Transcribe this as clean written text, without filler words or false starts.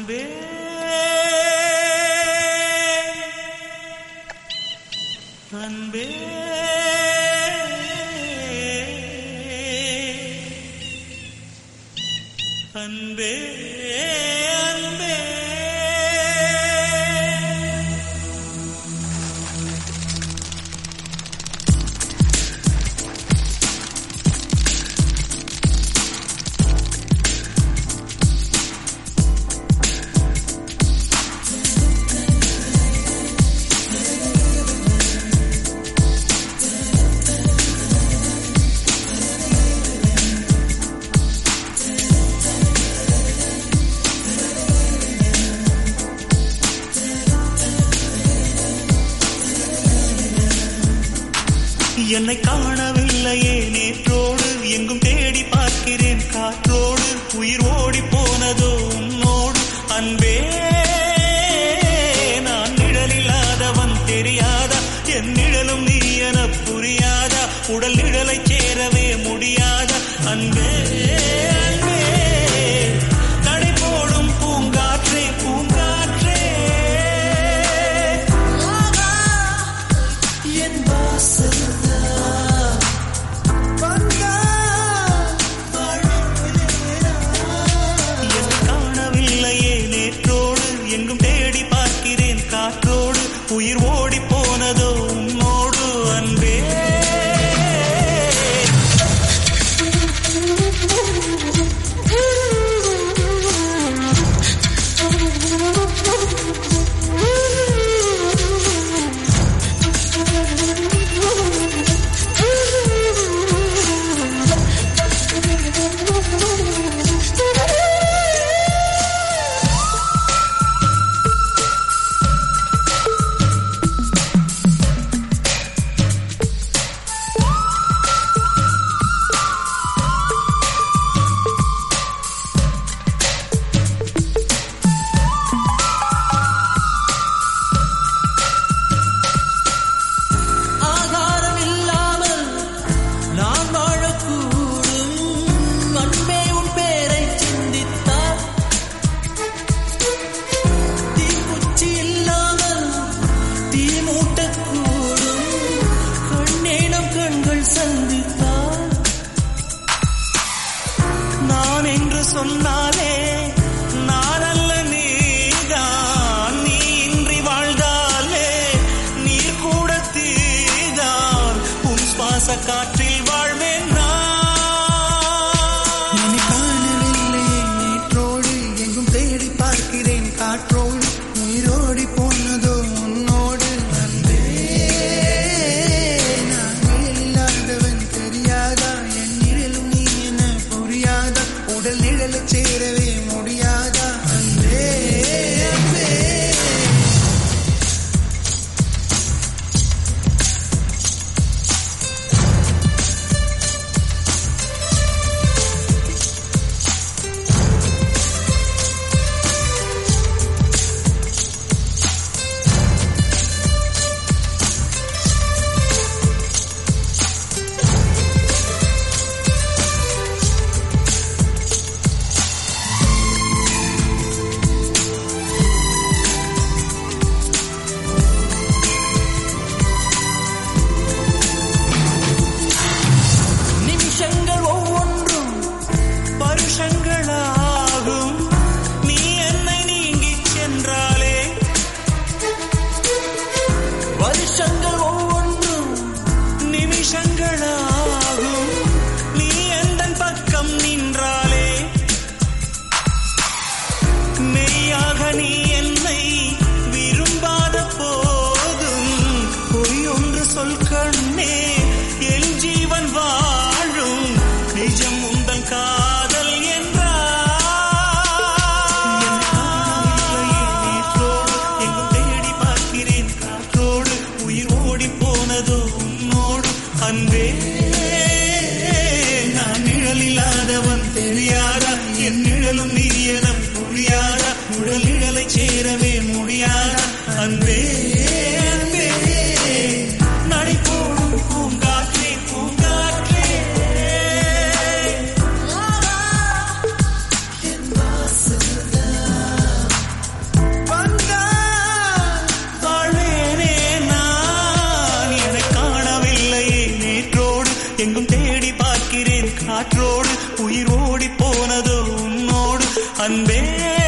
அன்பே அன்பே அன்பே அன்பே என்னை காணவில்லையே நேற்றோடு எங்கும் தேடி பார்க்கிறேன் காற்றோடு உயிர் ஓடி போனதோ உன்னோடு அன்பே நான் நிழலில்லாதவன் தெரியாதா என் நிழலும் நீ என புரியாதா உடல் நிழலை சேரவே முடியாதா அன்பே அன்பே நடை போடும் பூங்காற்றே பூங்காற்றே என் வாசல் உயிர் ஓடி போனதோ உன்னோடு அன்பே சொன்னாலே நான் அல்ல நீதான் நீ இன்றி வாழ்ந்தாலே நீர் கூட தீதான் உன் சுவாச காற்றில் வாழ்வேன் நான் காணவில்லை நேற்றோடு எங்கும் தேடி பார்க்கிறேன் காற்றோடு உயிரோடி போனதோ உன்னோடு அன்பே நான் இல்லாதவன் தெரியாதா என் நிழலும் நீ என புரியாதா உடல் நிழலை சேரவே முடியாதா அன்பே அன்பே வருஷங்களாகும் நீ என்னை நீங்கிச் சென்றாலே வருஷங்கள் ஒவ்வொன்றும் நிமிஷங்களாகும் நீ எந்தன் பக்கம் நின்றாலே மெய்யாக நீ என்னை விரும்பாத போதும் பொய்யொன்று சொல் கண்ணே என் ஜீவன் வாழும் நிஜம் உந்தன் காதல் அன்பே நான் நிழலில்லாதவன் தெரியாதா என் நிழலும் நீ என புரியாதா உடல் நிழலை ஒன்றோடு உயிர் ஓடி போனதோ உன்னோடு அன்பே